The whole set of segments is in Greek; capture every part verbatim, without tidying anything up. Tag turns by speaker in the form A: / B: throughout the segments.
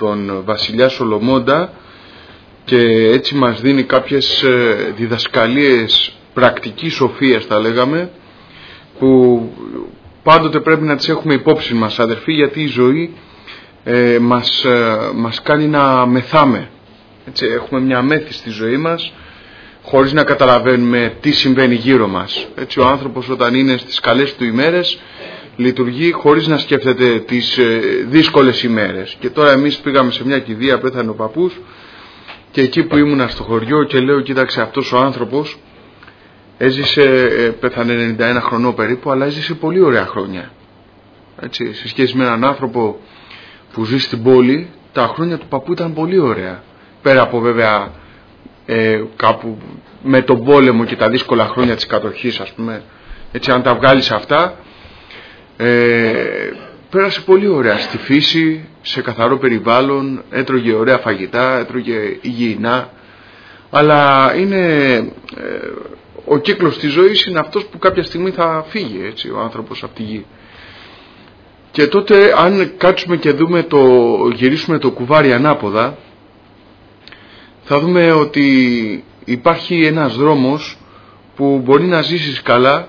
A: τον βασιλιά Σολομώντα και έτσι μας δίνει κάποιες διδασκαλίες πρακτικής σοφίας, θα λέγαμε, που πάντοτε πρέπει να τις έχουμε υπόψη μας, αδερφοί, γιατί η ζωή ε, μας, ε, μας κάνει να μεθάμε. Έτσι, έχουμε μια μέθη στη ζωή μας χωρίς να καταλαβαίνουμε τι συμβαίνει γύρω μας. Έτσι, ο άνθρωπος όταν είναι στις καλές του ημέρες λειτουργεί χωρίς να σκέφτεται τις ε, δύσκολες ημέρες. Και τώρα εμείς πήγαμε σε μια κηδεία, πέθανε ο παππούς, και εκεί που ήμουνα στο χωριό και λέω, κοίταξε, αυτός ο άνθρωπος έζησε, ε, πέθανε ενενήντα ένα χρονών περίπου, αλλά έζησε πολύ ωραία χρόνια. Έτσι, σε σχέση με έναν άνθρωπο που ζει στην πόλη, τα χρόνια του παππού ήταν πολύ ωραία. Πέρα από βέβαια ε, κάπου με τον πόλεμο και τα δύσκολα χρόνια της κατοχής, ας πούμε, έτσι, αν τα βγάλεις αυτά, ε, πέρασε πολύ ωραία στη φύση, σε καθαρό περιβάλλον, έτρωγε ωραία φαγητά, έτρωγε υγιεινά, αλλά είναι ε, ο κύκλος της ζωής είναι αυτός που κάποια στιγμή θα φύγει, έτσι, ο άνθρωπος από τη γη. Και τότε αν κάτσουμε και δούμε το, γυρίσουμε το κουβάρι ανάποδα, θα δούμε ότι υπάρχει ένας δρόμος που μπορεί να ζήσεις καλά,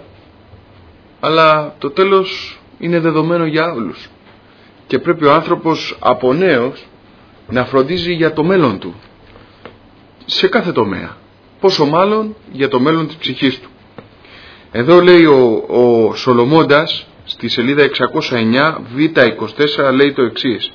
A: αλλά το τέλος είναι δεδομένο για όλους. Και πρέπει ο άνθρωπος από νέος να φροντίζει για το μέλλον του, σε κάθε τομέα. Πόσο μάλλον για το μέλλον της ψυχής του. Εδώ λέει ο, ο Σολομώντας, στη σελίδα εξακόσια εννιά, β είκοσι τέσσερα, λέει το εξής: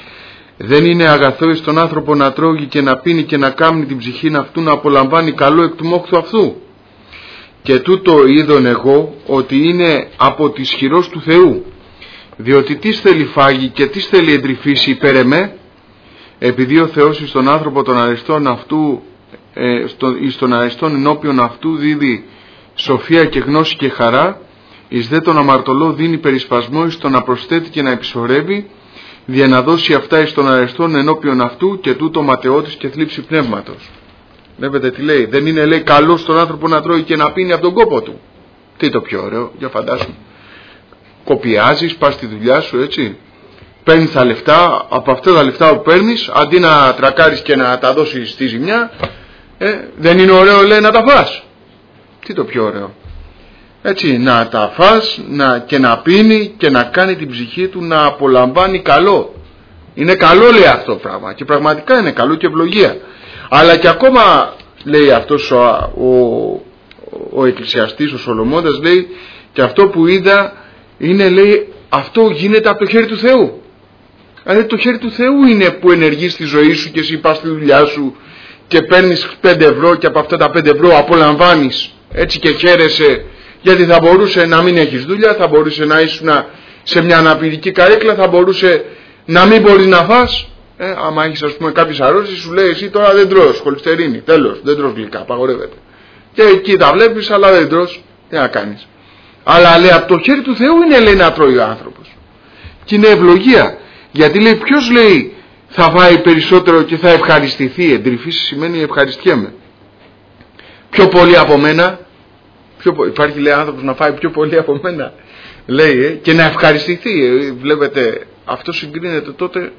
A: δεν είναι αγαθό εις τον άνθρωπο να τρώγει και να πίνει και να κάμνει την ψυχήν αυτού να απολαμβάνει καλό εκ του μόχθου αυτού. Και τούτο είδον εγώ ότι είναι από της χειρός του Θεού, διότι τι θέλει φάγει και τι θέλει εντρυφήσει υπέρ εμέ, επειδή ο Θεός εις τον άνθρωπο των αριστών αυτού, ε, στο, εις τον αριστών ενώπιον αυτού δίδει σοφία και γνώση και χαρά, εις δε τον αμαρτωλό δίνει περισπασμό εις τον να προσθέτει και να επισορεύει, για να δώσει αυτά εις τον αρεστόν ενώπιον αυτού, και τούτο ματαιώτης και θλίψη πνεύματος. Βλέπετε τι λέει, δεν είναι, λέει, καλό στον άνθρωπο να τρώει και να πίνει από τον κόπο του. Τι το πιο ωραίο, για φαντάσου. Κοπιάζεις, πας στη δουλειά σου, έτσι, παίρνεις τα λεφτά, από αυτά τα λεφτά που παίρνεις, αντί να τρακάρεις και να τα δώσεις στη ζημιά, ε, δεν είναι ωραίο, λέει, να τα φας. Τι το πιο ωραίο. Έτσι, να τα φας να, και να πίνει και να κάνει την ψυχή του να απολαμβάνει καλό. Είναι καλό, λέει, αυτό το πράγμα, και πραγματικά είναι καλό και ευλογία. Αλλά και ακόμα, λέει αυτός ο, ο, ο εκκλησιαστής, ο Σολομώντας, λέει, και αυτό που είδα είναι, λέει, αυτό γίνεται από το χέρι του Θεού. Δηλαδή το χέρι του Θεού είναι που ενεργεί στη ζωή σου και εσύ πας στη δουλειά σου και παίρνεις πέντε ευρώ και από αυτά τα πέντε ευρώ απολαμβάνεις, έτσι, και χαίρεσαι, γιατί θα μπορούσε να μην έχεις δουλειά, θα μπορούσε να ήσουν σε μια αναπηρική καρέκλα, θα μπορούσε να μην μπορείς να φας. Ε, άμα έχεις, ας πούμε, κάποιες αρρώστιες, σου λέει, εσύ τώρα δεν τρως χολυστερίνη, τέλος, δεν τρως γλυκά, απαγορεύεται. Και εκεί τα βλέπεις, αλλά δεν τρως, τι να κάνεις. Αλλά, λέει, από το χέρι του Θεού είναι, λέει, να τρώει ο άνθρωπος. Και είναι ευλογία. Γιατί, λέει, ποιος, λέει, θα φάει περισσότερο και θα ευχαριστηθεί. Εντρυφήσει σημαίνει ευχαριστιέμαι. Πιο πολύ από μένα. Πιο, υπάρχει, λέει, άνθρωπος να φάει πιο πολύ από μένα. Λέει, ε, και να ευχαριστηθεί. Ε, βλέπετε, αυτό συγκρίνεται τότε.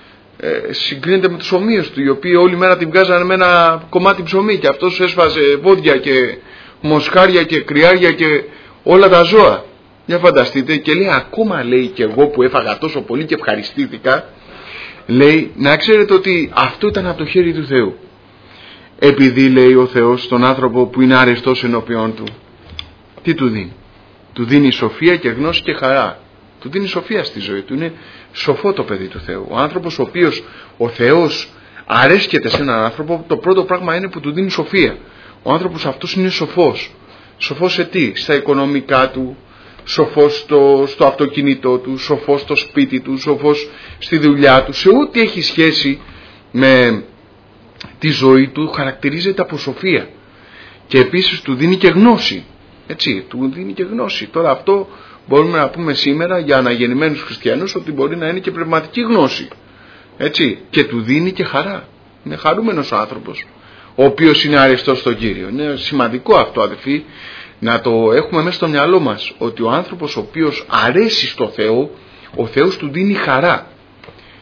A: Ε, συγκρίνεται με τους ομοίους του, οι οποίοι όλη μέρα την βγάζανε με ένα κομμάτι ψωμί, και αυτός έσφαζε βόδια και μοσχάρια και κρυάρια και όλα τα ζώα. Για φανταστείτε, και λέει, ακόμα, λέει, και εγώ που έφαγα τόσο πολύ και ευχαριστήθηκα, λέει, να ξέρετε ότι αυτό ήταν από το χέρι του Θεού. Επειδή, λέει, ο Θεός στον άνθρωπο που είναι αρεστός ενώπιον του, τι του δίνει? Του δίνει σοφία και γνώση και χαρά. Του δίνει σοφία στη ζωή του. Είναι σοφό το παιδί του Θεού. Ο άνθρωπος ο οποίος ο Θεός αρέσκεται σε έναν άνθρωπο, το πρώτο πράγμα είναι που του δίνει σοφία. Ο άνθρωπος αυτός είναι σοφός. Σοφός σε τι? Στα οικονομικά του, σοφός στο, στο αυτοκίνητό του, σοφός στο σπίτι του, σοφός στη δουλειά του. Σε ό,τι έχει σχέση με τη ζωή του χαρακτηρίζεται από σοφία. Και επίσης του δίνει και γνώση. Έτσι, του δίνει και γνώση. Τώρα αυτό μπορούμε να πούμε σήμερα για αναγεννημένους χριστιανούς ότι μπορεί να είναι και πνευματική γνώση. Έτσι, και του δίνει και χαρά. Είναι χαρούμενος ο άνθρωπος, ο οποίος είναι αρεστός στον Κύριο. Είναι σημαντικό αυτό, αδελφοί, να το έχουμε μέσα στο μυαλό μας, ότι ο άνθρωπος ο οποίος αρέσει στο Θεό, ο Θεός του δίνει χαρά.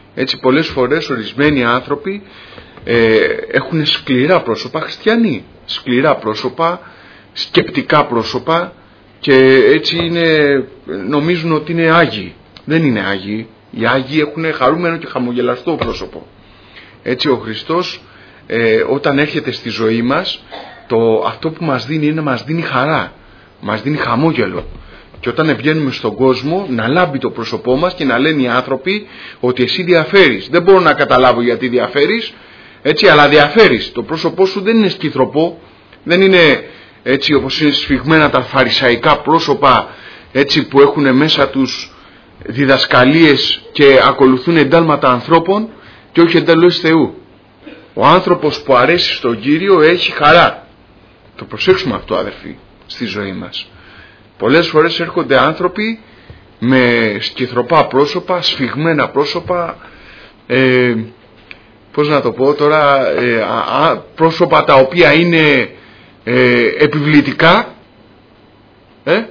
A: Έτσι πολλές φορές ορισμένοι άνθρωποι ε, έχουν σκληρά πρόσωπα, χριστιανοί, σκληρά πρόσωπα, σκεπτικά πρόσωπα και έτσι είναι, νομίζουν ότι είναι άγιοι. Δεν είναι άγιοι. Οι άγιοι έχουν χαρούμενο και χαμογελαστό πρόσωπο. Έτσι ο Χριστός ε, όταν έρχεται στη ζωή μας, το, αυτό που μας δίνει είναι μας δίνει χαρά, μας δίνει χαμόγελο. Και όταν βγαίνουμε στον κόσμο να λάμπει το πρόσωπό μας και να λένε οι άνθρωποι ότι εσύ διαφέρεις. Δεν μπορώ να καταλάβω γιατί διαφέρεις, έτσι, αλλά διαφέρεις. Το πρόσωπό σου δεν είναι σκυθροπό, δεν είναι έτσι όπως είναι σφιγμένα τα φαρισαϊκά πρόσωπα, έτσι που έχουν μέσα τους διδασκαλίες και ακολουθούν εντάλματα ανθρώπων και όχι εντελώς Θεού. Ο άνθρωπος που αρέσει στον Κύριο έχει χαρά. Το προσέξουμε αυτό, αδερφοί, στη ζωή μας. Πολλές φορές έρχονται άνθρωποι με σκυθροπά πρόσωπα, σφιγμένα πρόσωπα, ε, πώς να το πω τώρα, ε, α, πρόσωπα τα οποία είναι ε, επιβλητικά ε,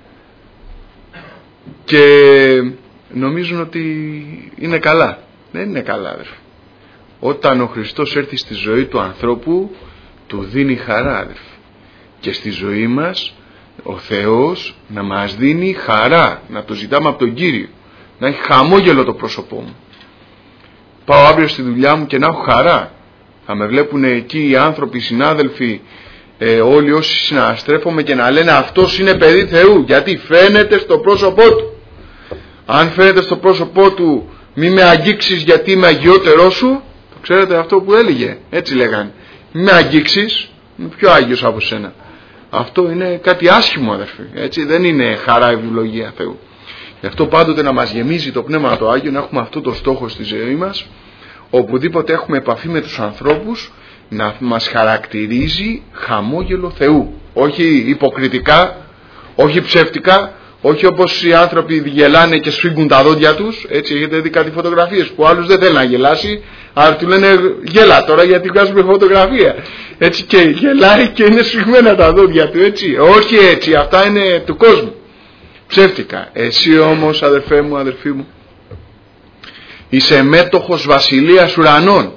A: και νομίζουν ότι είναι καλά. Δεν είναι καλά, αδερφοί. Όταν ο Χριστός έρθει στη ζωή του ανθρώπου, του δίνει χαρά, αδερφοί. Και στη ζωή μας ο Θεός να μας δίνει χαρά, να το ζητάμε από τον Κύριο, να έχει χαμόγελο το πρόσωπό μου. Πάω αύριο στη δουλειά μου και να έχω χαρά. Θα με βλέπουν εκεί οι άνθρωποι, οι συνάδελφοι, ε, όλοι όσοι συναστρέφομαι και να λένε αυτός είναι παιδί Θεού, γιατί φαίνεται στο πρόσωπό του. Αν φαίνεται στο πρόσωπό του μη με αγγίξεις γιατί είμαι αγιότερός σου, το ξέρετε αυτό που έλεγε, έτσι λέγανε, μη με αγγίξεις, είμαι πιο άγιος από σένα. Αυτό είναι κάτι άσχημο, αδερφοί, έτσι, δεν είναι χαρά ευλογία Θεού. Γι' αυτό πάντοτε να μας γεμίζει το Πνεύμα το Άγιο, να έχουμε αυτό το στόχο στη ζωή μας, οπουδήποτε έχουμε επαφή με τους ανθρώπους, να μας χαρακτηρίζει χαμόγελο Θεού. Όχι υποκριτικά, όχι ψεύτικα, όχι όπως οι άνθρωποι γελάνε και σφίγγουν τα δόντια τους. Έτσι, έχετε δει κάτι φωτογραφίες που άλλους δεν θέλει να γελάσει, αλλά του λένε γέλα τώρα γιατί βγάζουμε φωτογραφία. Έτσι, και γελάει και είναι σφιγμένα τα δόντια του. Έτσι, όχι έτσι, αυτά είναι του κόσμου. Ψεύτικα. Εσύ όμως, αδερφέ μου, αδερφή μου, είσαι μέτοχος βασιλείας ουρανών.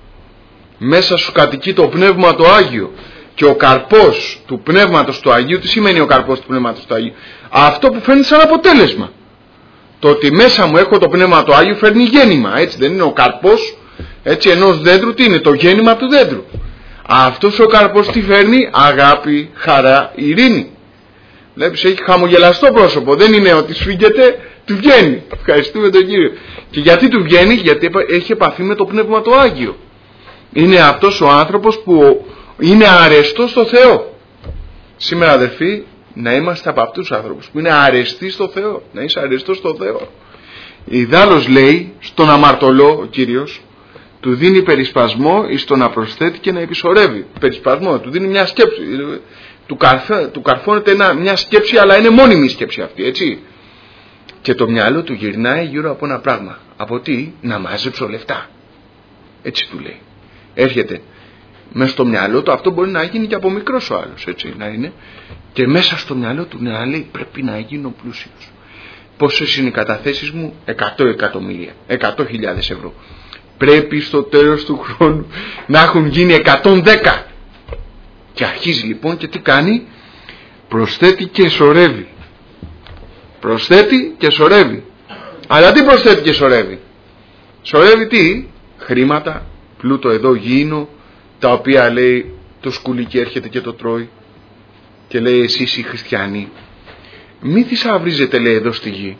A: Μέσα σου κατοικεί το Πνεύμα το Άγιο. Και ο καρπός του Πνεύματος του Αγίου, τι σημαίνει ο καρπός του Πνεύματος του Αγίου? Αυτό που φέρνει σαν αποτέλεσμα. Το ότι μέσα μου έχω το Πνεύμα του Άγιο φέρνει γέννημα. Έτσι δεν είναι ο καρπός, έτσι, ενός δέντρου? Τι είναι το γέννημα του δέντρου? Αυτός ο καρπός τι φέρνει? Αγάπη, χαρά, ειρήνη. Βλέπεις, έχει χαμογελαστό πρόσωπο. Δεν είναι ότι σφίγγεται, του βγαίνει. Ευχαριστούμε τον Κύριο. Και γιατί του βγαίνει? Γιατί έχει επαφή με το Πνεύμα το Άγιο. Είναι αυτός ο άνθρωπος που είναι αρεστός στο Θεό. Σήμερα, αδερφοί, να είμαστε από αυτούς τους άνθρωπους που είναι αρεστοί στο Θεό. Να είσαι αρεστός στο Θεό. Ιδάλλως λέει στον αμαρτωλό ο Κύριος, του δίνει περισπασμό εις το να προσθέτει και να επισορεύει. Περισπασμό, του δίνει μια σκέψη. Του, καρφέ, του καρφώνεται ένα, μια σκέψη, αλλά είναι μόνιμη σκέψη αυτή, έτσι. Και το μυαλό του γυρνάει γύρω από ένα πράγμα. Από τι? Να μαζέψω λεφτά. Έτσι του λέει. Έρχεται μέσα στο μυαλό του, αυτό μπορεί να γίνει και από μικρός ο άλλος, έτσι να είναι, και μέσα στο μυαλό του να λέει πρέπει να γίνω πλούσιος. Πόσες είναι οι καταθέσεις μου? εκατό εκατομμύρια, εκατό χιλιάδες ευρώ. Πρέπει στο τέλος του χρόνου να έχουν γίνει εκατόν δέκα. Και αρχίζει λοιπόν και τι κάνει? Προσθέτει και σωρεύει. Προσθέτει και σωρεύει. Αλλά τι προσθέτει και σωρεύει? Σωρεύει τι? Χρήματα, πλούτο εδώ γήινο, τα οποία λέει το σκουλίκι έρχεται και το τρώει και λέει εσείς οι χριστιανοί μη θησαυρίζετε, λέει, εδώ στη γη,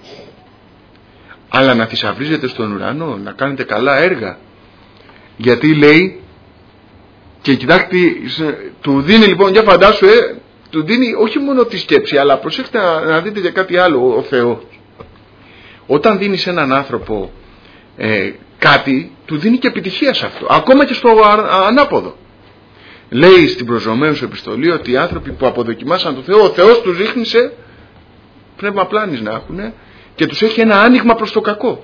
A: αλλά να θησαυρίζετε στον ουρανό, να κάνετε καλά έργα. Γιατί λέει, και κοιτάξτε, του δίνει λοιπόν, για φαντάσου, ε, του δίνει όχι μόνο τη σκέψη, αλλά προσέξτε να, να δείτε και κάτι άλλο. Ο Θεός, όταν δίνει σε έναν άνθρωπο ε, κάτι, του δίνει και επιτυχία σε αυτό, ακόμα και στο ανάποδο. Λέει στην προς Ρωμαίους επιστολή ότι οι άνθρωποι που αποδοκιμάσαν τον Θεό, ο Θεός τους ρίχνησε πνεύμα πλάνης να έχουν και τους έχει ένα άνοιγμα προς το κακό.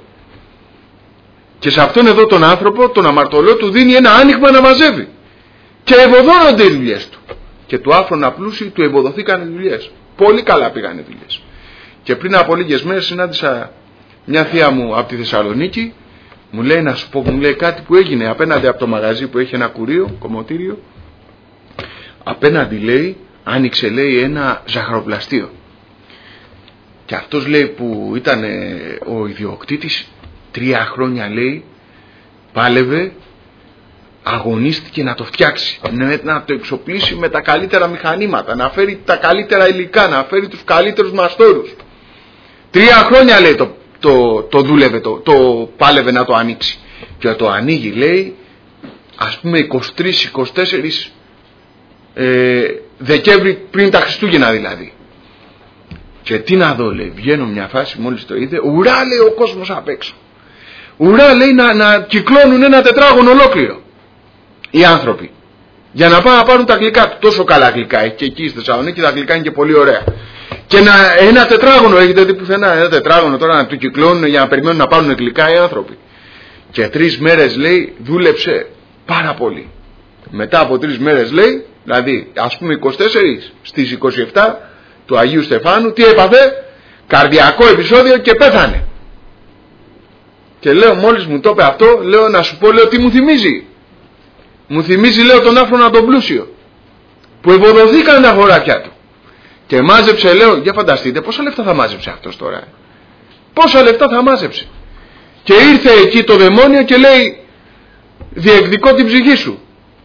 A: Και σε αυτόν εδώ τον άνθρωπο, τον αμαρτωλό, του δίνει ένα άνοιγμα να μαζεύει. Και ευωδώνονται οι δουλειές του. Και του άφρονα πλούσιου του ευωδοθήκαν οι δουλειές. Πολύ καλά πήγαν οι δουλειές. Και πριν από λίγες μέρες συνάντησα μια θεία μου από τη Θεσσαλονίκη, Μου λέει να σου πω, μου λέει κάτι που έγινε απέναντι από το μαγαζί που έχει ένα κουρίο, κομμωτήριο. Απέναντι, λέει, άνοιξε, λέει, ένα ζαχαροπλαστείο. Και αυτός, λέει, που ήταν ο ιδιοκτήτης, τρία χρόνια, λέει, πάλευε, αγωνίστηκε να το φτιάξει, να το εξοπλίσει με τα καλύτερα μηχανήματα, να φέρει τα καλύτερα υλικά, να φέρει τους καλύτερους μαστόρους. Τρία χρόνια, λέει, το, το, το δούλευε, το, το πάλευε να το ανοίξει. Και το ανοίγει, λέει, ας πούμε είκοσι τρία είκοσι τέσσερα ε, Δεκέμβρη, πριν τα Χριστούγεννα δηλαδή. Και τι να δω, λέει, βγαίνω μια φάση, μόλις το είδε, ουρά, λέει, ο κόσμος απ' έξω. Ουρά, λέει, να, να κυκλώνουν ένα τετράγωνο ολόκληρο οι άνθρωποι, για να πάνε να πάρουν τα γλυκά του. Τόσο καλά γλυκά έχει και εκεί στη Θεσσαλονίκη, τα γλυκά είναι και πολύ ωραία. Και να, ένα τετράγωνο, έχετε δει πουθενά ένα τετράγωνο τώρα να του κυκλώνουν για να περιμένουν να πάρουν γλυκά οι άνθρωποι. Και τρεις μέρες, λέει, δούλεψε πάρα πολύ. Μετά από τρεις μέρες, λέει, δηλαδή ας πούμε είκοσι τέσσερα, στις είκοσι επτά του Αγίου Στεφάνου, τι έπαθε? Καρδιακό επεισόδιο και πέθανε. Και λέω, μόλις μου το είπε αυτό, λέω, να σου πω, λέω, τι μου θυμίζει. Μου θυμίζει, λέω, τον άφρονα τον πλούσιο, που ευοδοθήκαν τα χωράφια του. Και μάζεψε, λέω, για φανταστείτε πόσα λεφτά θα μάζεψε αυτός τώρα. Ε? Πόσα λεφτά θα μάζεψε. Και ήρθε εκεί το δαιμόνιο και λέει, διεκδικώ την ψυχή σου.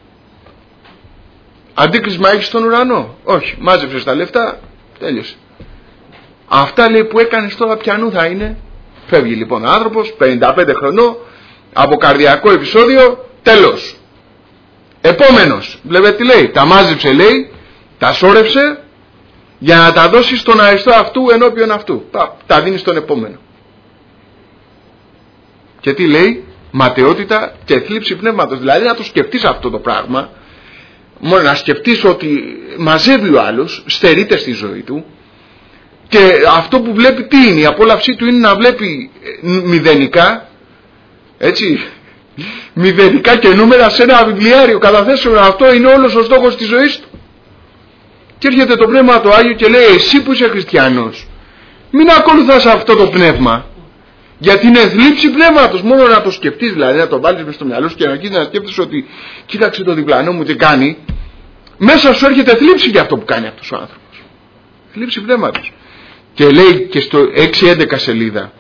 A: Αντίκρισμα έχεις στον ουρανό? Όχι. Μάζεψες τα λεφτά, τέλειωσε. Αυτά, λέει, που έκανες τώρα πιανού θα είναι? Φεύγει λοιπόν ο άνθρωπος, πενήντα πέντε χρονών, από καρδιακό επεισόδιο, τέλος. Επόμενος, βλέπετε τι λέει, τα μάζεψε, λέει, τα σώρευσε για να τα δώσει στον αριστό αυτού ενώπιον αυτού. Τα, τα δίνει στον επόμενο. Και τι λέει? Ματαιότητα και θλίψη πνεύματος. Δηλαδή να το σκεφτείς αυτό το πράγμα, μόνο να σκεφτείς ότι μαζεύει ο άλλος, στερείται στη ζωή του, και αυτό που βλέπει τι είναι? Η απόλαυσή του είναι να βλέπει μηδενικά, έτσι, μηδενικά και νούμερα σε ένα βιβλιάριο καταθέσεων. Αυτό είναι όλος ο στόχος της ζωής του. Και έρχεται το Πνεύμα το Άγιο και λέει, εσύ που είσαι χριστιανός, μην ακολουθάς αυτό το πνεύμα, γιατί είναι θλίψη πνεύματος. Μόνο να το σκεφτείς, δηλαδή να το βάλεις μες στο μυαλό σου και να αρχίσεις να σκέφτεσαι ότι κοίταξε το διπλανό μου τι κάνει, μέσα σου έρχεται θλίψη για αυτό που κάνει αυτός ο άνθρωπος. Θλίψη πνεύματος. Και λέει και στο έξι έντεκα σελίδα,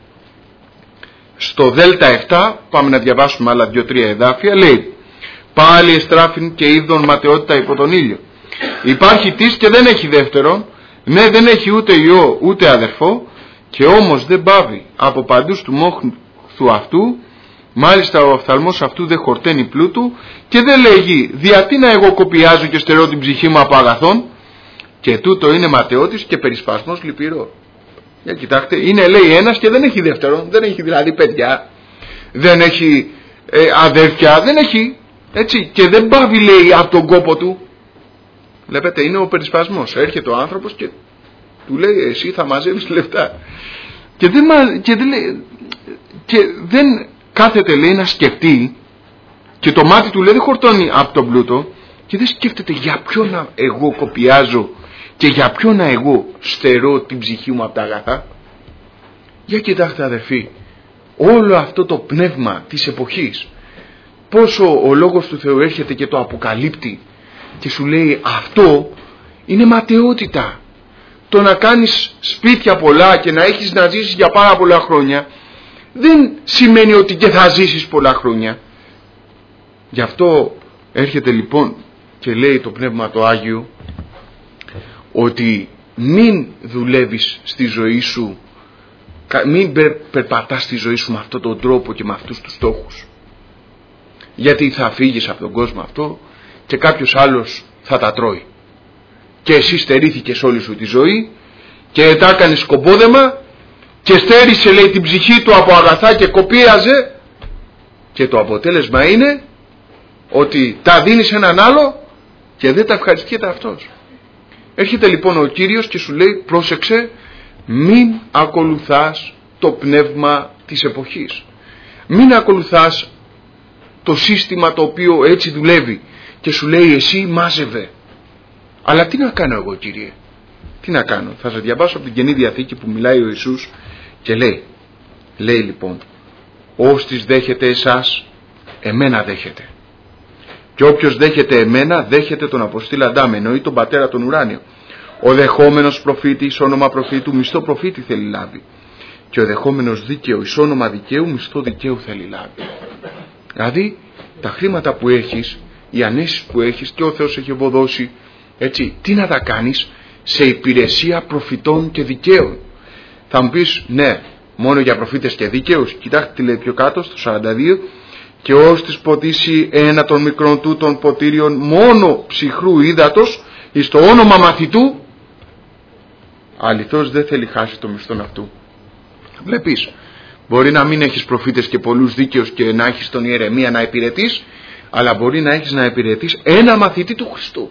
A: στο δέλτα επτά, πάμε να διαβάσουμε άλλα δύο τρία εδάφια, λέει, πάλι εστράφην και είδων ματαιότητα υπό τον ήλιο. Υπάρχει της και δεν έχει δεύτερον, ναι, δεν έχει ούτε ιό ούτε αδερφό, και όμως δεν πάβει από παντούς του μόχθου αυτού, μάλιστα ο οφθαλμός αυτού δεν χορταίνει πλούτου, και δεν λέγει, διατί να εγώ κοπιάζω και στερώ την ψυχή μου από αγαθών, και τούτο είναι ματαιότης και περισπασμός λυπηρό. Για κοιτάξτε, είναι, λέει, ένας και δεν έχει δεύτερον, δεν έχει δηλαδή παιδιά, δεν έχει ε, αδέρφια, δεν έχει, έτσι, και δεν πάβει, λέει, από τον κόπο του. Βλέπετε, είναι ο περισπασμός. Έρχεται ο άνθρωπος και του λέει, εσύ θα μαζεύεις λεφτά. Και δεν, και δεν, λέει, και δεν κάθεται, λέει, να σκεφτεί, και το μάτι του, λέει, δεν χορτώνει από τον πλούτο, και δεν σκέφτεται για ποιο να εγώ κοπιάζω και για ποιο να εγώ στερώ την ψυχή μου από τα αγαθά. Για κοιτάξτε, αδερφοί, όλο αυτό το πνεύμα της εποχής, πόσο ο Λόγος του Θεού έρχεται και το αποκαλύπτει και σου λέει, αυτό είναι ματαιότητα. Το να κάνεις σπίτια πολλά και να έχεις να ζήσεις για πάρα πολλά χρόνια δεν σημαίνει ότι και θα ζήσεις πολλά χρόνια. Γι' αυτό έρχεται λοιπόν και λέει το Πνεύμα το Άγιο ότι μην δουλεύεις στη ζωή σου, μην περπατάς στη ζωή σου με αυτόν τον τρόπο και με αυτούς τους στόχους, γιατί θα φύγεις από τον κόσμο αυτό και κάποιος άλλος θα τα τρώει, και εσύ στερήθηκες όλη σου τη ζωή και τα έκανες κομπόδεμα και στέρισε, λέει, την ψυχή του από αγαθά και κοπίαζε, και το αποτέλεσμα είναι ότι τα δίνει σε έναν άλλο και δεν τα ευχαριστιέται αυτός. Έρχεται λοιπόν ο Κύριος και σου λέει, πρόσεξε, μην ακολουθάς το πνεύμα της εποχής, μην ακολουθάς το σύστημα το οποίο έτσι δουλεύει και σου λέει, εσύ μάζευε. Αλλά τι να κάνω εγώ, Κύριε? Τι να κάνω? Θα σας διαβάσω από την Καινή Διαθήκη που μιλάει ο Ιησούς και λέει, λέει λοιπόν, Όστις δέχεται εσάς, εμένα δέχεται. Και όποιος δέχεται εμένα, δέχεται τον αποστήλαντά με, εννοεί τον πατέρα τον ουράνιο. Ο δεχόμενος προφήτης, όνομα προφήτου, μισθό προφήτη θέλει λάβει. Και ο δεχόμενος δίκαιο, εις όνομα δικαίου, μισθό δικαίου θέλει λάβει. Δηλαδή, τα χρήματα που έχεις, οι ανέσεις που έχεις και ο Θεός έχει ευωδώσει, έτσι, τι να τα κάνεις σε υπηρεσία προφητών και δικαίων. Θα μου πεις, ναι, μόνο για προφήτες και δίκαιους. Κοιτάξτε τι λέει πιο κάτω, στο σαράντα δύο. Και ως της ποτίσει ένα των μικρών τούτων ποτήριων μόνο ψυχρού ύδατος, εις το όνομα μαθητού, αληθώς δεν θέλει χάσει το μισθόν αυτού. Βλέπεις, μπορεί να μην έχεις προφήτες και πολλούς δίκαιους και να έχεις τον Ιερεμία να υπηρετείς, αλλά μπορεί να έχεις να υπηρετείς ένα μαθητή του Χριστού.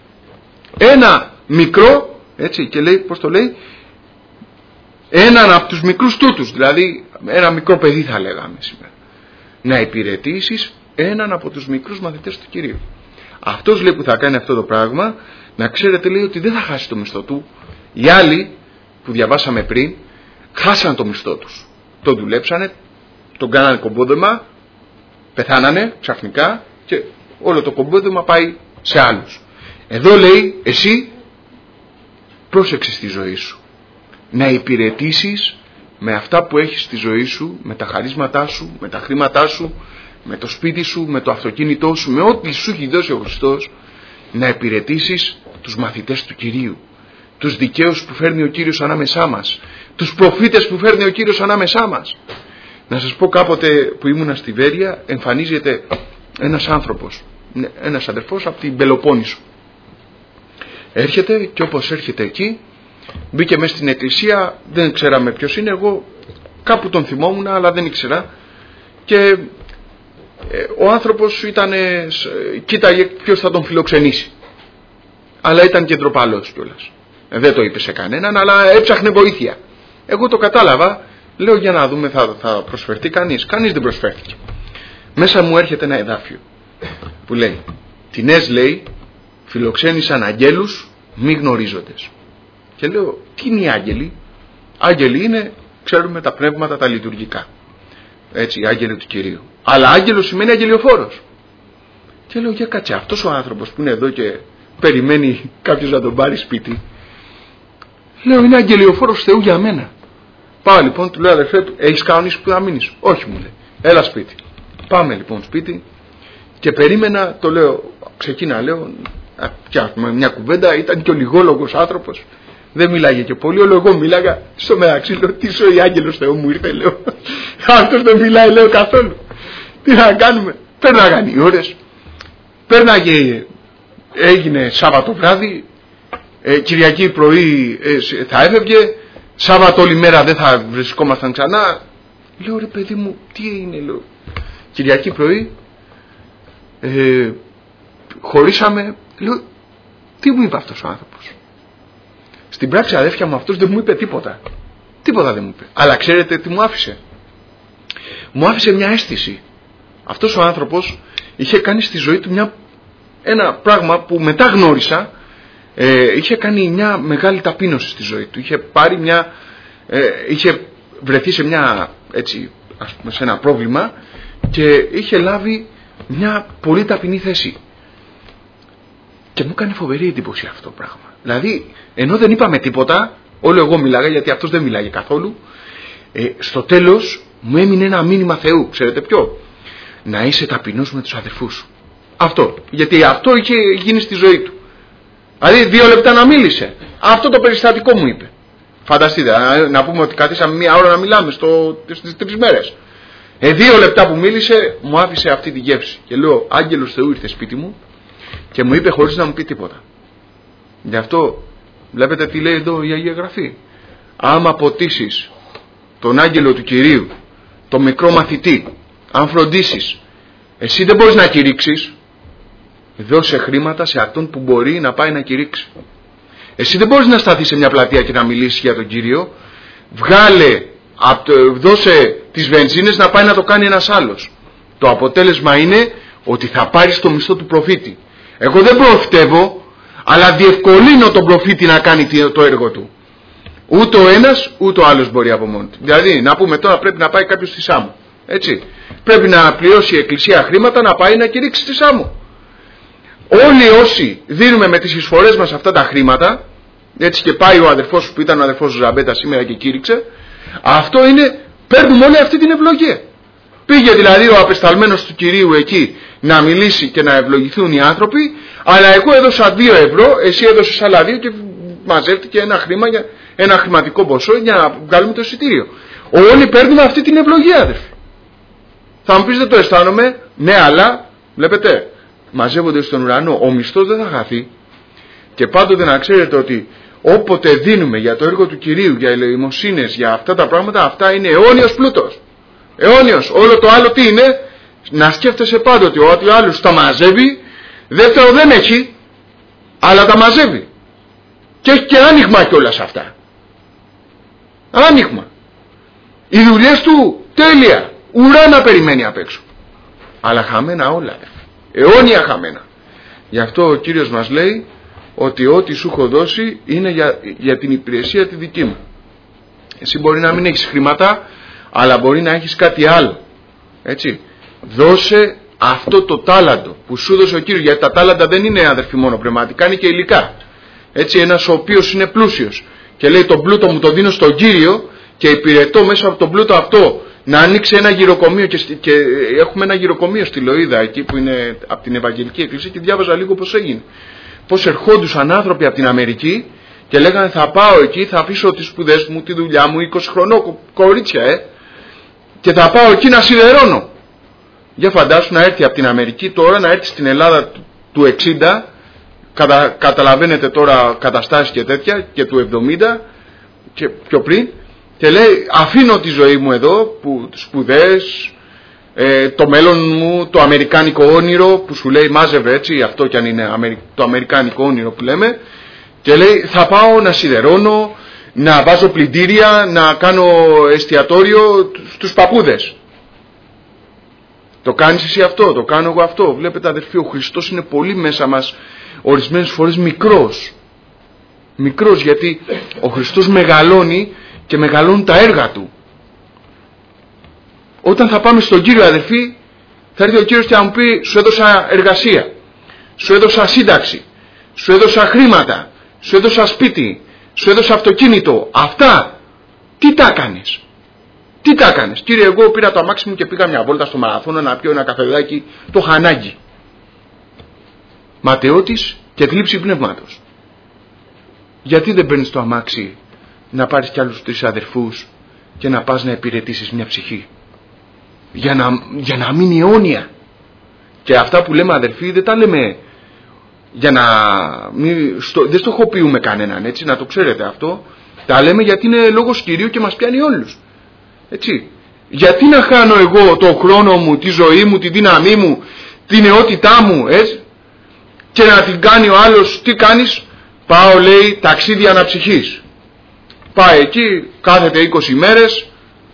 A: Ένα μικρό, έτσι, και λέει, πώς το λέει, έναν από τους μικρούς τούτους, δηλαδή ένα μικρό παιδί θα λέγαμε σήμερα. Να υπηρετήσεις έναν από τους μικρούς μαθητές του Κυρίου. Αυτός λέει που θα κάνει αυτό το πράγμα, να ξέρετε λέει ότι δεν θα χάσει το μισθό του. Οι άλλοι που διαβάσαμε πριν χάσαν το μισθό τους. Τον δουλέψανε, τον κάνανε κομπόδεμα, πεθάνανε ξαφνικά και όλο το κομπόδεμα πάει σε άλλους. Εδώ λέει εσύ πρόσεξε στη ζωή σου. Να υπηρετήσεις με αυτά που έχεις στη ζωή σου, με τα χαρίσματά σου, με τα χρήματά σου, με το σπίτι σου, με το αυτοκίνητό σου, με ό,τι σου έχει δώσει ο Χριστός, να υπηρετήσεις τους μαθητές του Κυρίου, τους δικαίους που φέρνει ο Κύριος ανάμεσά μας, τους προφήτες που φέρνει ο Κύριος ανάμεσά μας. Να σας πω, κάποτε που ήμουνα στη Βέρεια, εμφανίζεται ένας άνθρωπος, ένας αδερφός από την Πελοπόννησο. Έρχεται και όπως έρχεται εκεί, μπήκε μέσα στην εκκλησία, δεν ξέραμε ποιος είναι, εγώ κάπου τον θυμόμουν αλλά δεν ήξερα, και ε, ο άνθρωπος ήταν, ε, κοίταγε ποιος θα τον φιλοξενήσει, αλλά ήταν και ντροπαλός κιόλας, ε, δεν το είπε σε κανέναν, αλλά έψαχνε βοήθεια. Εγώ το κατάλαβα, λέω για να δούμε, θα, θα προσφερθεί κανείς. Κανείς δεν προσφέρθηκε. Μέσα μου έρχεται ένα εδάφιο που λέει, τινές λέει φιλοξένησαν αγγέλους μη γνωρίζοντες. Και λέω, τι είναι οι άγγελοι? Άγγελοι είναι, ξέρουμε, τα πνεύματα τα λειτουργικά, έτσι, οι άγγελοι του Κυρίου. Αλλά άγγελος σημαίνει αγγελιοφόρος. Και λέω, για κάτσε, αυτός ο άνθρωπος που είναι εδώ και περιμένει κάποιος να τον πάρει σπίτι, λέω, είναι αγγελιοφόρος Θεού για μένα. Πάω λοιπόν, του λέω, αδερφέ του, έχεις κανονίσει που θα μείνεις? Όχι, μου λέει, έλα σπίτι. Πάμε λοιπόν σπίτι και περίμενα, το λέω, ξεκίνα, λέω, φτιάχνουμε μια κουβέντα, ήταν και ο λιγόλογος άνθρωπος, δεν μιλάγε και πολύ, όλο εγώ μίλαγα. Στο μεταξύ λέω, τι σοϊ άγγελος Θεού μου ήρθε, λέω, αυτός δεν μιλάει, λέω, καθόλου. Τι να κάνουμε? Πέρναγαν οι ώρες, πέρναγε, έγινε Σάββατο βράδυ, ε, Κυριακή πρωί ε, θα έφευγε, Σάββατο όλη μέρα δεν θα βρισκόμασταν ξανά. Λέω, ρε παιδί μου, τι είναι, λέω. Κυριακή πρωί ε, χωρίσαμε. Λέω, τι μου είπε αυτός ο άνθρωπος? Στην πράξη, αδέρφια μου, αυτός δεν μου είπε τίποτα. Τίποτα δεν μου είπε. Αλλά ξέρετε τι μου άφησε? Μου άφησε μια αίσθηση. Αυτός ο άνθρωπος είχε κάνει στη ζωή του μια, ένα πράγμα που μετά γνώρισα. Ε, είχε κάνει μια μεγάλη ταπείνωση στη ζωή του. Είχε πάρει μια, ε, είχε βρεθεί σε μια, έτσι, ας πούμε, σε ένα πρόβλημα και είχε λάβει μια πολύ ταπεινή θέση. Και μου έκανε φοβερή εντύπωση αυτό το πράγμα. Δηλαδή, ενώ δεν είπαμε τίποτα, όλο εγώ μιλάγα, γιατί αυτός δεν μιλάγε καθόλου, ε, στο τέλος μου έμεινε ένα μήνυμα Θεού. Ξέρετε ποιο? Να είσαι ταπεινός με τους αδερφούς σου. Αυτό. Γιατί αυτό είχε γίνει στη ζωή του. Δηλαδή δύο λεπτά να μίλησε. Αυτό το περιστατικό μου είπε. Φανταστείτε, να, να πούμε ότι καθίσαμε μία ώρα να μιλάμε στο, στις τρεις μέρες. Ε, δύο λεπτά που μίλησε μου άφησε αυτή τη γεύση. Και λέω, άγγελος Θεού ήρθε σπίτι μου και μου είπε χωρίς να μου πει τίποτα. Γι' αυτό βλέπετε τι λέει εδώ η Αγία Γραφή. Άμα ποτίσεις τον άγγελο του Κυρίου, τον μικρό μαθητή, αν φροντίσεις, εσύ δεν μπορείς να κηρύξεις, δώσε χρήματα σε αυτόν που μπορεί να πάει να κηρύξει. Εσύ δεν μπορείς να σταθείς σε μια πλατεία και να μιλήσεις για τον Κύριο. Βγάλε, δώσε τις βενζίνες να πάει να το κάνει ένας άλλος. Το αποτέλεσμα είναι ότι θα πάρεις το μισθό του προφήτη. Εγώ δεν προφητεύω, αλλά διευκολύνω τον προφήτη να κάνει το έργο του. Ούτε ο ένας ούτε ο άλλος μπορεί από μόνο του. Δηλαδή, να πούμε τώρα πρέπει να πάει κάποιος στη Σάμο. Έτσι. Πρέπει να πληρώσει η Εκκλησία χρήματα να πάει να κηρύξει τη Σάμο. Όλοι όσοι δίνουμε με τις εισφορές μας αυτά τα χρήματα, έτσι, και πάει ο αδερφός που ήταν ο αδερφός Ζαμπέτα σήμερα και κήρυξε, αυτό είναι, παίρνουμε όλη αυτή την ευλογία. Πήγε δηλαδή ο απεσταλμένος του Κυρίου εκεί να μιλήσει και να ευλογηθούν οι άνθρωποι, αλλά εγώ έδωσα δύο ευρώ, εσύ έδωσες άλλα δύο και μαζεύτηκε ένα χρήμα, για, ένα χρηματικό ποσό για να βγάλουμε το εισιτήριο. Όλοι παίρνουμε αυτή την ευλογία, αδερφοί. Θα μου πεις δεν το αισθάνομαι, ναι, αλλά βλέπετε, μαζεύονται στον ουρανό, ο μισθός δεν θα χαθεί. Και πάντοτε να ξέρετε ότι όποτε δίνουμε για το έργο του Κυρίου, για ελεημοσύνες, για αυτά τα πράγματα, αυτά είναι αιώνιος πλούτος. Αιώνιος. Όλο το άλλο τι είναι? Να σκέφτεσαι πάντοτε ότι ο άλλος τα μαζεύει, δεύτερο δεν έχει, αλλά τα μαζεύει. Και έχει και άνοιγμα κιόλας αυτά. Άνοιγμα. Οι δουλειές του τέλεια. Ουρά να περιμένει απ' έξω. Αλλά χαμένα όλα. Αιώνια χαμένα. Γι' αυτό ο Κύριος μας λέει ότι ό,τι σου έχω δώσει είναι για, για την υπηρεσία τη δική μου. Εσύ μπορεί να μην έχεις χρήματα, αλλά μπορεί να έχεις κάτι άλλο. Έτσι. Δώσε αυτό το τάλαντο που σου δώσε ο Κύριος. Γιατί τα τάλαντα δεν είναι, αδερφοί, μόνο πνευματικά, είναι και υλικά. Έτσι, ένας ο οποίος είναι πλούσιος και λέει τον πλούτο μου το δίνω στον Κύριο και υπηρετώ μέσα από τον πλούτο αυτό να ανοίξει ένα γυροκομείο, και, και έχουμε ένα γυροκομείο στη Λοΐδα εκεί που είναι από την Ευαγγελική Εκκλησία, και διάβαζα λίγο πως έγινε. Πως ερχόντουσαν άνθρωποι από την Αμερική και λέγανε θα πάω εκεί, θα αφήσω τις σπουδές μου, τη δουλειά μου, είκοσι χρονών κορίτσια ε, και θα πάω εκεί να σιδερώνω. Για φαντάσου να έρθει από την Αμερική τώρα, να έρθει στην Ελλάδα του εξήντα, κατα, καταλαβαίνετε τώρα καταστάσεις και τέτοια, και του εβδομήντα και πιο πριν, και λέει αφήνω τη ζωή μου εδώ, που σπουδές, ε, το μέλλον μου, το αμερικάνικο όνειρο που σου λέει μάζευε, έτσι, αυτό κι αν είναι το αμερικάνικο όνειρο που λέμε, και λέει θα πάω να σιδερώνω, να βάζω πλυντήρια, να κάνω εστιατόριο στους παππούδες. Το κάνεις εσύ αυτό, το κάνω εγώ αυτό. Βλέπετε αδερφοί, ο Χριστός είναι πολύ μέσα μας ορισμένες φορές μικρός. Μικρός, γιατί ο Χριστός μεγαλώνει και μεγαλώνουν τα έργα του. Όταν θα πάμε στον Κύριο, αδερφοί, θα έρθει ο Κύριος και θα μου πει σου έδωσα εργασία, σου έδωσα σύνταξη, σου έδωσα χρήματα, σου έδωσα σπίτι, σου έδωσα αυτοκίνητο. Αυτά τι τα κάνεις? Τι τα κάνεις? Κύριε, εγώ πήρα το αμάξι μου και πήγα μια βόλτα στο μαραθώνα να πιω ένα καφεδάκι, το χανάκι. Ματαιώτης και θλίψη πνεύματος. Γιατί δεν παίρνεις το αμάξι να πάρεις κι άλλους τρεις αδερφούς και να πας να υπηρετήσεις μια ψυχή, για να, για να μείνει αιώνια? Και αυτά που λέμε, αδερφοί, δεν τα λέμε για να μην, στο, δεν στοχοποιούμε κανέναν, έτσι, να το ξέρετε αυτό. Τα λέμε γιατί είναι λόγος Κυρίου και μας πιάνει όλους, έτσι. Γιατί να χάνω εγώ το χρόνο μου, τη ζωή μου, τη δύναμή μου, την νεότητά μου, έτσι, και να την κάνει ο άλλος? Τι κάνεις? Πάω, λέει, ταξίδι αναψυχής. Πάει εκεί, κάθεται είκοσι μέρες.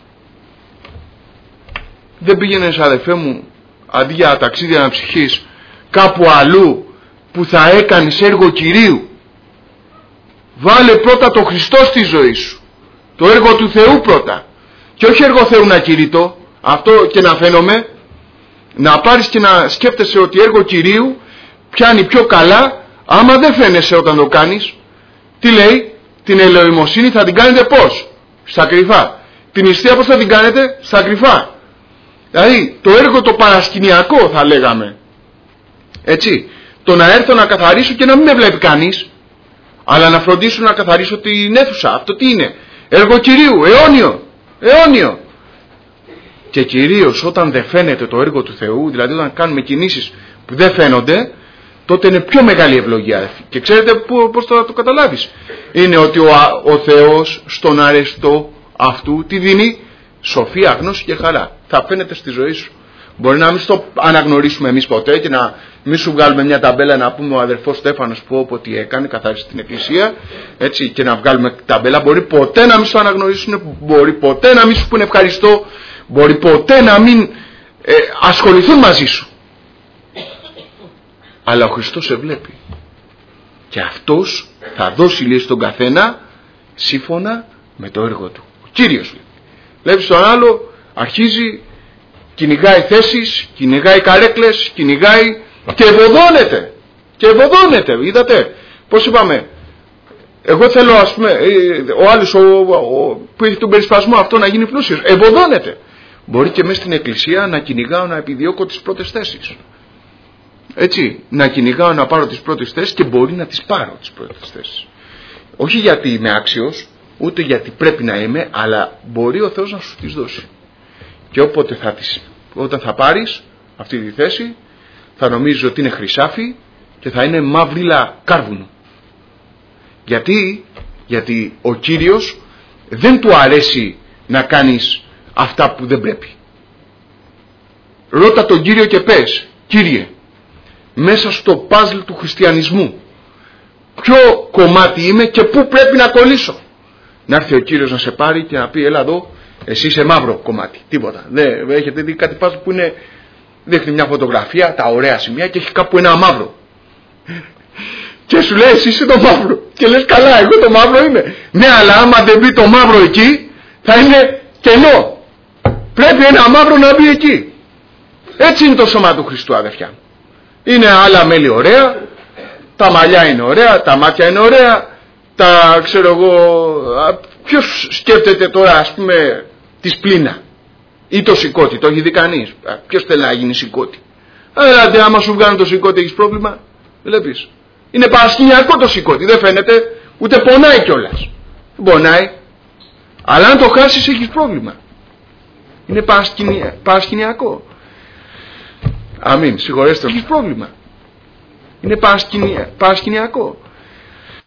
A: Δεν πήγαινες, αδερφέ μου, αντί για ταξίδι αναψυχής, κάπου αλλού που θα έκανες έργο Κυρίου? Βάλε πρώτα το Χριστό στη ζωή σου, το έργο του Θεού πρώτα, και όχι έργο Θεού να κηρύττω αυτό και να φαίνομαι. Να πάρεις και να σκέφτεσαι ότι έργο Κυρίου πιάνει πιο καλά άμα δεν φαίνεσαι όταν το κάνεις. Τι λέει? Την ελεημοσύνη θα την κάνετε πώς? Στα κρυφά. Την νηστεία πώς θα την κάνετε? Στα κρυφά. Δηλαδή το έργο το παρασκηνιακό θα λέγαμε, έτσι, το να έρθω να καθαρίσω και να μην με βλέπει κανείς, αλλά να φροντίσω να καθαρίσω την αίθουσα. Αυτό τι είναι? Έργο Κυρίου, αιώνιο, αιώνιο. Και κυρίως όταν δεν φαίνεται το έργο του Θεού, δηλαδή όταν κάνουμε κινήσεις που δεν φαίνονται, τότε είναι πιο μεγάλη ευλογία. Και ξέρετε πώς θα το καταλάβεις? Είναι ότι ο, ο Θεός στον αρεστό αυτού τι δίνει? Σοφία, γνώση και χαρά. Θα φαίνεται στη ζωή σου. Μπορεί να μην το αναγνωρίσουμε εμείς ποτέ και να μην σου βγάλουμε μια ταμπέλα να πούμε ο αδερφός Στέφανος που όποτε έκανε, καθάρισε την εκκλησία, έτσι, και να βγάλουμε ταμπέλα. Μπορεί ποτέ να μην σου αναγνωρίσουν, μπορεί ποτέ να μην σου πούνε ευχαριστώ, μπορεί ποτέ να μην ε, ασχοληθούν μαζί σου. Αλλά ο Χριστός σε βλέπει. Και αυτός θα δώσει, λέει, στον καθένα σύμφωνα με το έργο του. Ο Κύριος λέει. Βλέπεις τον άλλο, αρχίζει κυνηγάει θέσεις, κυνηγάει καρέκλες, κυνηγάει και ευωδώνεται. Και ευωδώνεται, είδατε. Πώς είπαμε, εγώ θέλω, ας πούμε, ο άλλος ο, ο, που έχει τον περισπασμό αυτό να γίνει πλούσιος, ευωδώνεται. Μπορεί και μέσα στην εκκλησία να κυνηγάω να επιδιώκω τις πρώτες θέσεις. Έτσι, να κυνηγάω να πάρω τις πρώτες θέσεις και μπορεί να τις πάρω τις πρώτες θέσεις. Όχι γιατί είμαι άξιος, ούτε γιατί πρέπει να είμαι, αλλά μπορεί ο Θεός να σου τις δώσει. Και όποτε θα τις, όταν θα πάρεις αυτή τη θέση, θα νομίζεις ότι είναι χρυσάφι και θα είναι μαύριλα κάρβουνο. Γιατί, γιατί ο Κύριος δεν του αρέσει να κάνεις αυτά που δεν πρέπει. Ρώτα τον Κύριο και πες, Κύριε, μέσα στο παζλ του χριστιανισμού, ποιο κομμάτι είμαι και πού πρέπει να κολλήσω. Να έρθει ο Κύριος να σε πάρει και να πει, έλα εδώ, εσύ είσαι μαύρο κομμάτι, τίποτα. Δεν έχετε δει κάτι παζλ που είναι, δείχνει μια φωτογραφία, τα ωραία σημεία και έχει κάπου ένα μαύρο. Και σου λέει, εσύ είσαι το μαύρο. Και λες, καλά, εγώ το μαύρο είμαι. Ναι, αλλά άμα δεν μπει το μαύρο εκεί, θα είναι κενό. Πρέπει ένα μαύρο να μπει εκεί. Έτσι είναι το σώμα του Χριστού, αδερφιά. Είναι άλλα μέλη ωραία, τα μαλλιά είναι ωραία, τα μάτια είναι ωραία, τα ξέρω εγώ, ποιος σκέφτεται τώρα, ας πούμε, τη σπλήνα ή το σηκώτη, το έχει δει κανείς? Ποιος θέλει να γίνει σηκώτη? Δηλαδή, άμα σου βγάλουν το σηκώτη έχεις πρόβλημα? Βλέπεις, είναι παρασκηνιακό το σηκώτη, δεν φαίνεται, ούτε πονάει κιόλας. Δεν πονάει, αλλά αν το χάσεις έχεις πρόβλημα. Είναι παρασκηνιακό. Αμήν, συγχωρέστε, έχεις πρόβλημα. Είναι παρασκηνιακό.